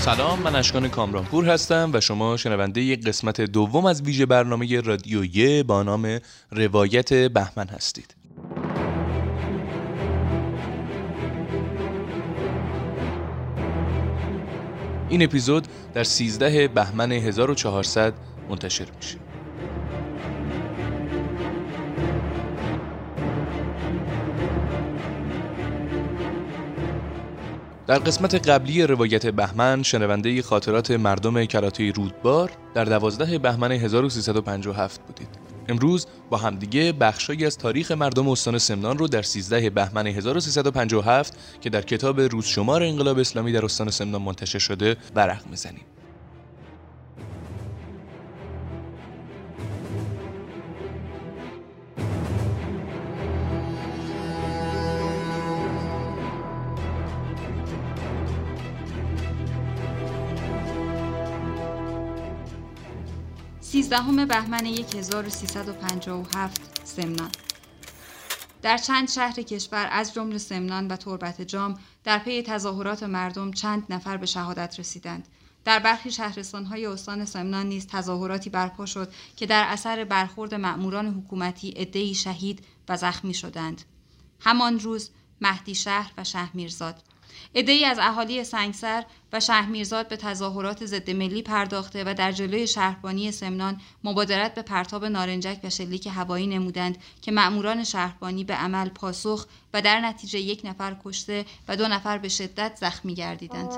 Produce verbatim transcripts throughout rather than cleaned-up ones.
سلام، من اشکان کامرانپور هستم و شما شنونده قسمت دوم از ویژه برنامه رادیو یه با نام روایت بهمن هستید. این اپیزود در سیزده بهمن هزار و چهارصد منتشر میشه. در قسمت قبلی روایت بهمن شنونده خاطرات مردم کراته رودبار در دوازده بهمن هزار و سیصد و پنجاه و هفت بودید. امروز با همدیگه بخشایی از تاریخ مردم استان سمنان رو در سیزده بهمن هزار و سیصد و پنجاه و هفت که در کتاب روزشمار انقلاب اسلامی در استان سمنان منتشر شده ورق میزنیم. سیزدهم بهمن هزار و سیصد و پنجاه و هفت سمنان. در چند شهر کشور از جمله سمنان و تربت جام در پی تظاهرات مردم چند نفر به شهادت رسیدند. در برخی شهرستان‌های استان سمنان نیز تظاهراتی برپا شد که در اثر برخورد مأموران حکومتی عده‌ای شهید و زخمی شدند. همان روز مهدی شهر و شهرمیرزاد عده‌ای از اهالی سنگسر و شهرمیرزاد به تظاهرات ضد ملی پرداخته و در جلوی شهربانی سمنان مبادرت به پرتاب نارنجک و شلیک هوایی نمودند که مأموران شهربانی به عمل پاسخ و در نتیجه یک نفر کشته و دو نفر به شدت زخمی گردیدند.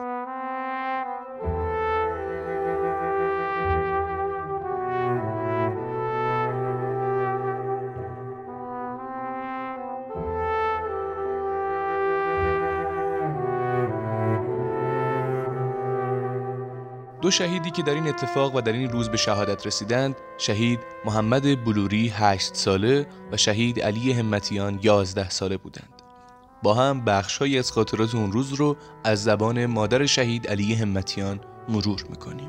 دو شهیدی که در این اتفاق و در این روز به شهادت رسیدند، شهید محمد بلوری هشت ساله و شهید علی همتیان یازده ساله بودند. با هم بخش‌هایی از خاطرات اون روز رو از زبان مادر شهید علی همتیان مرور می‌کنیم.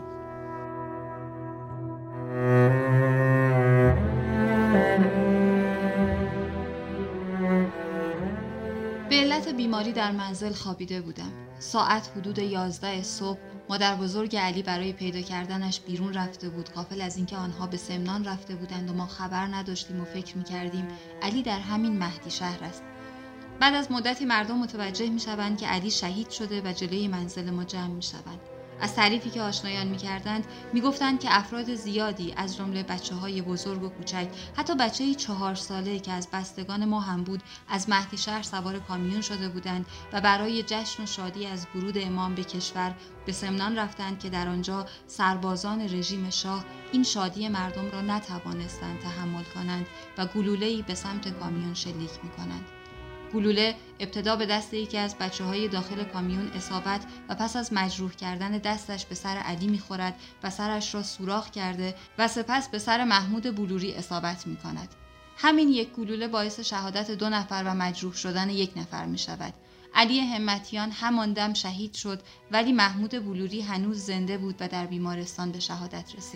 به علت بیماری در منزل خوابیده بودم. ساعت حدود یازده صبح مادر بزرگ علی برای پیدا کردنش بیرون رفته بود، غافل از اینکه آنها به سمنان رفته بودند و ما خبر نداشتیم و فکر می‌کردیم علی در همین مهدی شهر است. بعد از مدتی مردم متوجه می‌شوند که علی شهید شده و جلوی منزل ما جمع می‌شوند. از تعریفی که آشنایان می‌کردند می‌گفتند که افراد زیادی از جمله بچه‌های بزرگ و کوچک، حتی بچه‌ای چهار ساله که از بستگان ما هم بود، از مهدی شهر سوار کامیون شده بودند و برای جشن و شادی از ورود امام به کشور به سمنان رفتند که در آنجا سربازان رژیم شاه این شادی مردم را نتوانستند تحمل کنند و گلوله‌ای به سمت کامیون شلیک می‌کنند. گلوله ابتدا به دست یکی از بچه‌های داخل کامیون اصابت و پس از مجروح کردن دستش به سر علی می‌خورد و سرش را سوراخ کرده و سپس به سر محمود بلوری اصابت می‌کند. همین یک گلوله باعث شهادت دو نفر و مجروح شدن یک نفر می‌شود. علی همتیان همان دم شهید شد، ولی محمود بلوری هنوز زنده بود و در بیمارستان به شهادت رسید.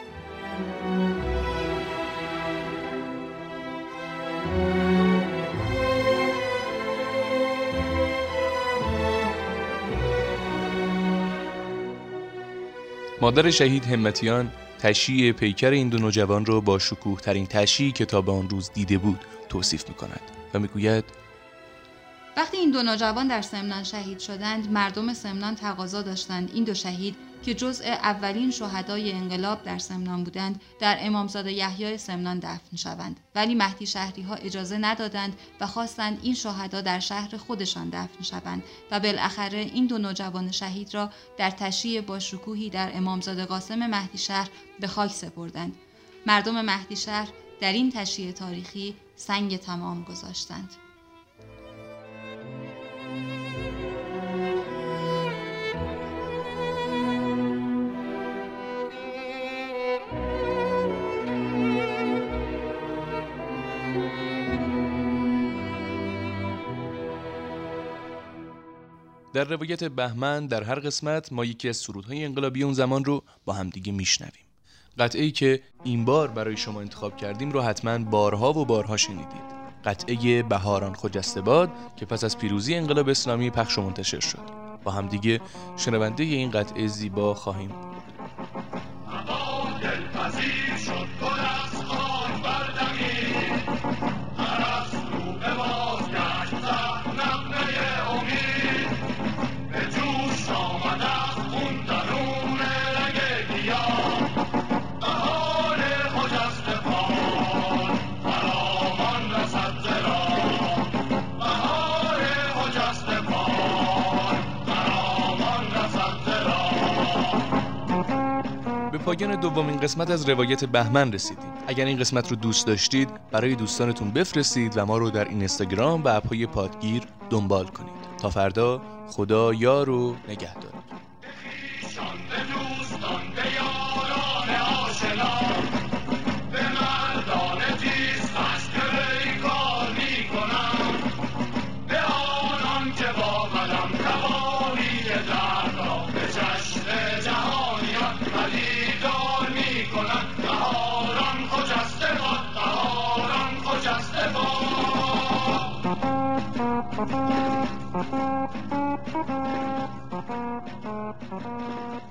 مادر شهید همتیان تشییع پیکر این دو نوجوان را با شکوه ترین تشییعی که تا به آن روز دیده بود توصیف می‌کند و می‌گوید: وقتی این دو نوجوان در سمنان شهید شدند، مردم سمنان تقاضا داشتند این دو شهید که جزء اولین شهدای انقلاب در سمنان بودند، در امامزاده یحیی سمنان دفن شوند. ولی مهدی شهری‌ها اجازه ندادند و خواستند این شهدا در شهر خودشان دفن شوند و بالاخره این دو نوجوان شهید را در تشییع با شکوهی در امامزاده قاسم مهدی شهر به خاک سپردند. مردم مهدی شهر در این تشییع تاریخی سنگ تمام گذاشتند. در روایت بهمن در هر قسمت ما یکی از سرودهای انقلابی اون زمان رو با هم دیگه میشنویم. قطعه‌ای که این بار برای شما انتخاب کردیم رو حتما بارها و بارها شنیدید. قطعه بهاران خجسته باد که پس از پیروزی انقلاب اسلامی پخش و منتشر شد. با همدیگه شنونده این قطعه زیبا خواهیم بود. به پایان دومین قسمت از روایت بهمن رسیدیم. اگر این قسمت رو دوست داشتید برای دوستانتون بفرستید و ما رو در اینستاگرام و اپ‌های پادگیر دنبال کنید. تا فردا، خدا یار و نگهدار. Thank you.